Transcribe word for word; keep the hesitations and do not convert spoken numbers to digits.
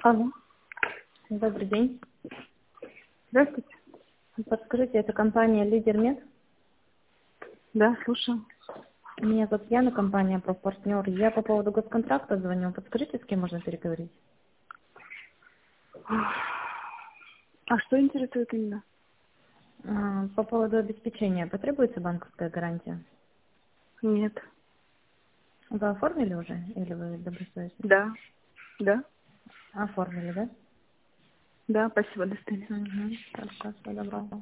Алло. Добрый день. Здравствуйте. Подскажите, это компания Лидер Мед? Да, слушаю. Меня зовут Яна, компания «Профпартнер». Я по поводу госконтракта звоню. Подскажите, с кем можно переговорить? А что интересует именно? А, По поводу обеспечения. Потребуется банковская гарантия? Нет. Вы оформили уже? Или вы добросовестны? Да. Да. Оформили, да? Да, спасибо, до свидания. Угу. Хорошо, всего доброго.